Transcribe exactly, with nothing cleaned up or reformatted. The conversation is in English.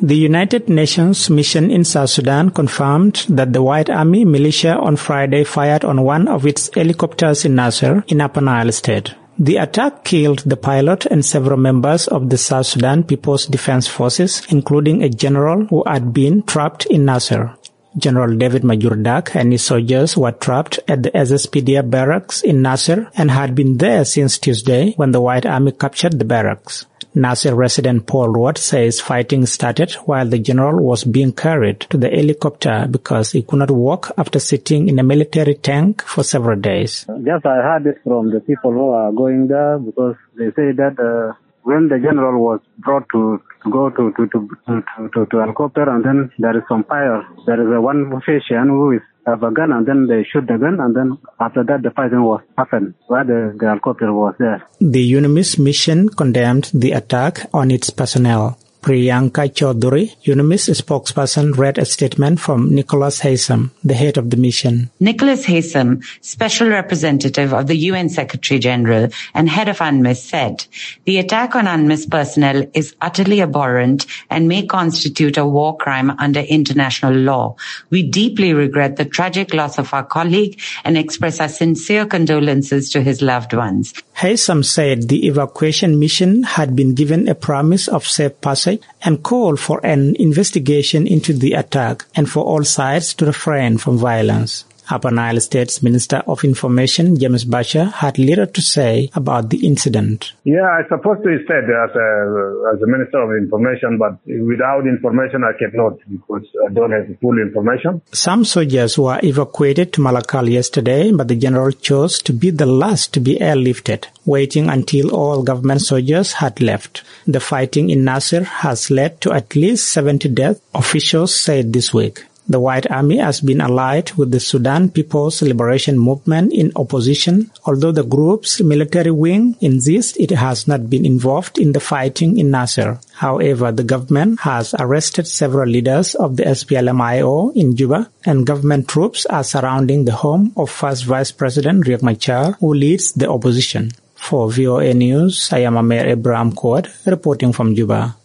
The United Nations mission in South Sudan confirmed that the White Army militia on Friday fired on one of its helicopters in Nasser, in Upper Nile State. The attack killed the pilot and several members of the South Sudan People's Defense Forces, including a general who had been trapped in Nasser. General David Majordak and his soldiers were trapped at the S S P D F barracks in Nasser and had been there since Tuesday when the White Army captured the barracks. Nasser resident Paul Roth says fighting started while the general was being carried to the helicopter because he could not walk after sitting in a military tank for several days. Just I heard it from the people who are going there because they say that uh, when the general was brought to, to go to to, to, to, to to helicopter and then there is some fire. There is a one official who is have a gun and then they shoot the gun and then after that the fighting was happened where the, the helicopter was there. The UNMISS mission condemned the attack on its personnel. Priyanka Chaudhuri, UNMISS spokesperson, read a statement from Nicholas Haysom, the head of the mission. Nicholas Haysom, Special Representative of the U N Secretary General and head of UNMISS, said, "The attack on UNMISS personnel is utterly abhorrent and may constitute a war crime under international law. We deeply regret the tragic loss of our colleague and express our sincere condolences to his loved ones." Haysom said the evacuation mission had been given a promise of safe passage and called for an investigation into the attack and for all sides to refrain from violence. Upper Nile State's Minister of Information, James Basher, had little to say about the incident. Yeah, I suppose to said as a, as a Minister of Information, but without information I cannot because I don't have full information. Some soldiers were evacuated to Malakal yesterday, but the general chose to be the last to be airlifted, waiting until all government soldiers had left. The fighting in Nasser has led to at least seventy deaths, officials said this week. The White Army has been allied with the Sudan People's Liberation Movement in opposition, although the group's military wing insists it has not been involved in the fighting in Nasser. However, the government has arrested several leaders of the S P L M I O in Juba, and government troops are surrounding the home of First Vice President Riek Machar, who leads the opposition. For V O A News, I am Amir Abraham Court, reporting from Juba.